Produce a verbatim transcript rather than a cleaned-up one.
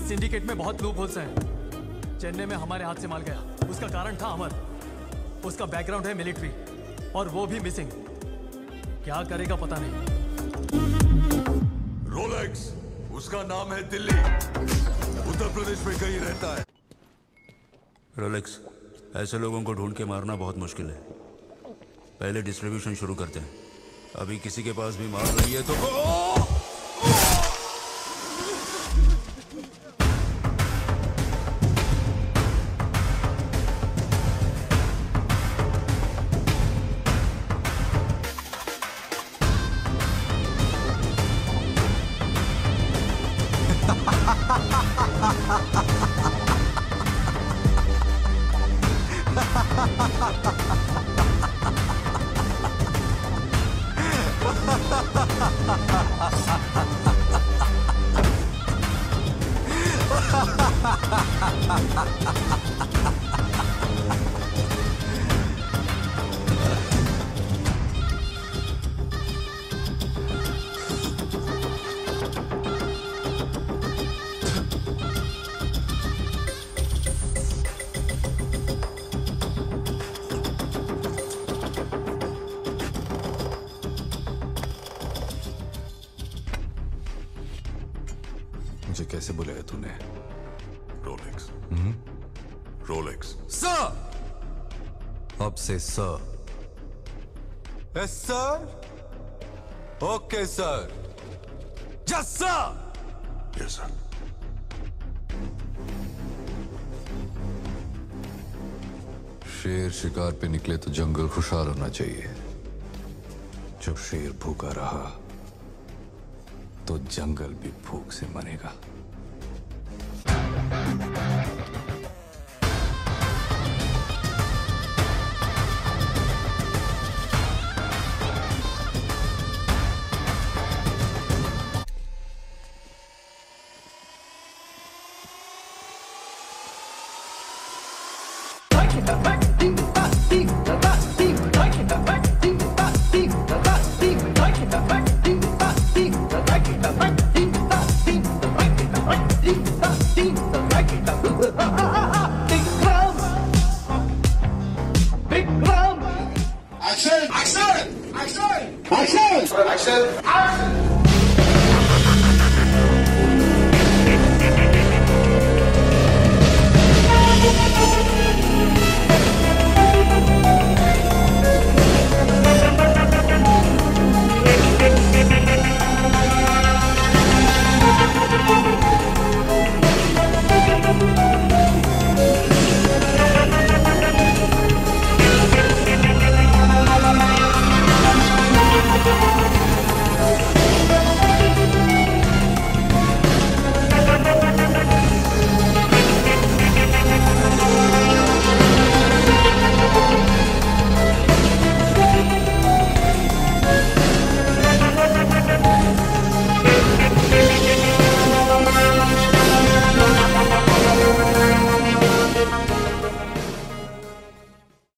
Syndicate में बहुत loop holes हैं। चेन्नई में हमारे हाथ से माल गया, उसका कारण था अमर। उसका बैकग्राउंड है मिलिट्री और वो भी मिसिंग। क्या करेगा पता नहीं। रोलेक्स, उसका नाम है दिल्ली, उत्तर प्रदेश में कहीं रहता है। रोलेक्स, ऐसे लोगों को ढूंढ के मारना बहुत मुश्किल है। पहले डिस्ट्रीब्यूशन शुरू करते हैं। अभी किसी के पास भी माल नहीं है तो मुझे कैसे बुलाया तूने? रोलेक्स। रोलेक्स। सर, अब से sir. Yes sir. Okay sir. Yes sir. Yes sir. शेर शिकार पे निकले तो जंगल खुशहाल होना चाहिए। जब शेर भूखा रहा तो जंगल भी भूख से मरेगा।